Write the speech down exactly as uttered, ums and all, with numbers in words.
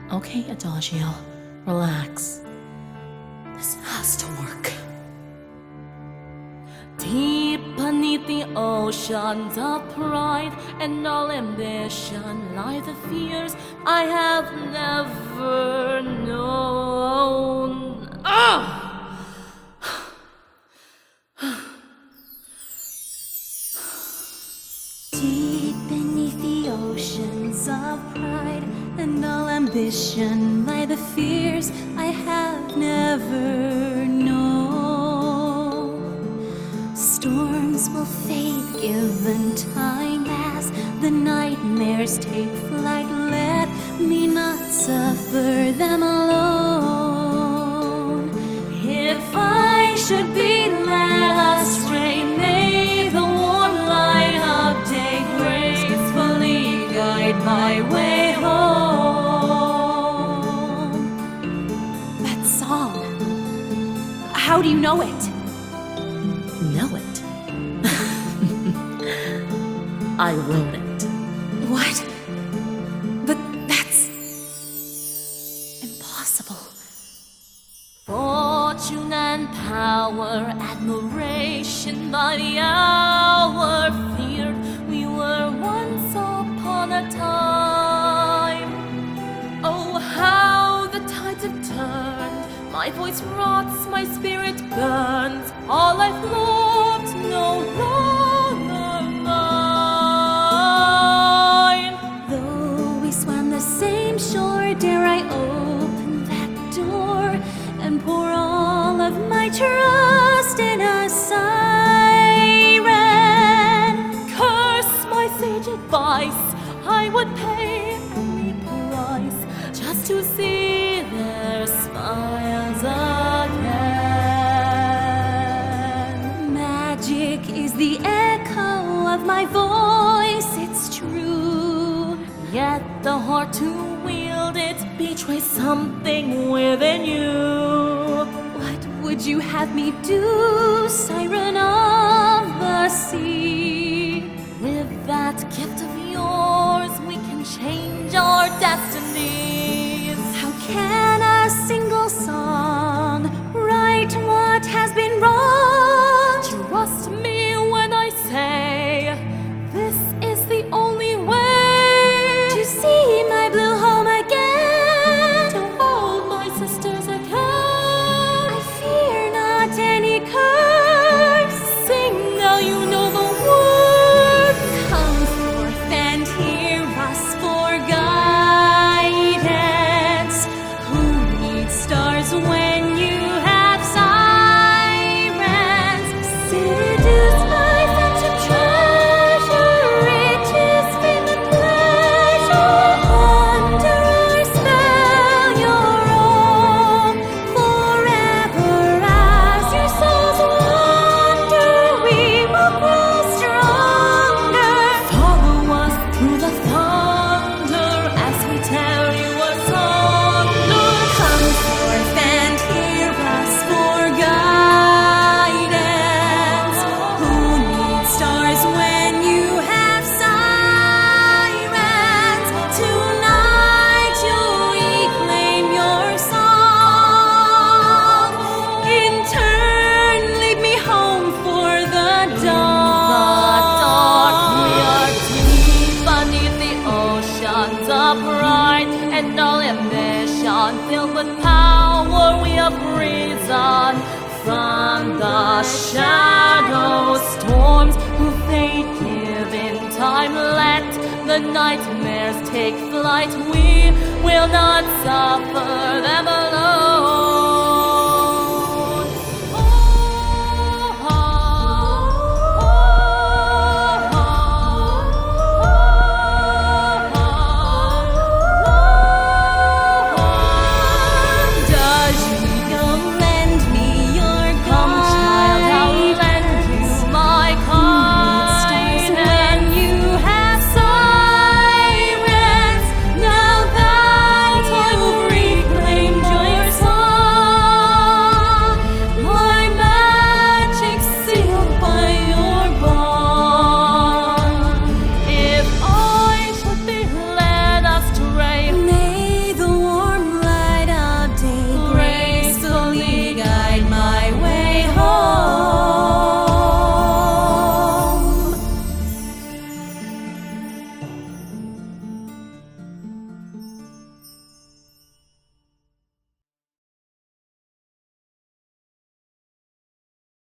Okay, Adagio, relax. This has to work. Deep beneath the oceans of pride and all ambition lie the fears I have never known. Ah! Deep beneath the oceans of pride and all ambition lie the fears I have never known. Storms will fade given time as the nightmares take flight. Let me not suffer them alone. If I should be led astray, may the warm light of day gracefully guide my way home. That song. How do you know it? Know it? I wrote it. What? But that's impossible. Fortune and power, admiration by the hour, feared we were once upon a time. Oh, how the tides have turned. My voice rots, my spirit burns. All I've loved no longer mine. Though we swam the same shore, dare I open that door and pour all of my trust in a siren? Curse my sage advice, I would pay any price just to see their smiles again. Magic is the echo of my voice, it's true. Yet the heart to wield it betrays something within you. What would you have me do, siren of the sea? With that gift of yours, we can change our destinies. How can a single song right what has been wrong? Trust me when I say this is the only way To see my blue home again, to hold my sisters again. I fear not any curse. Sing now, you know the words. Come forth and hear us for guidance. Who needs stars when you have sirens? Seduced by phantom treasure, riches, fame, and pleasure. Under our spell, you're all forever. As your souls wander, we will grow stronger. Follow us through the thunder as we tell you a song. Come forth and hear us for guidance. Who needs stars when you have sirens? Tonight you'll reclaim your song. In turn, lead me home for the dawn. dark, we are deep beneath the oceans of pride and all ambition, filled with power we have risen from the shadow storms who fade given time. Let the nightmares take flight, we will not suffer them alone.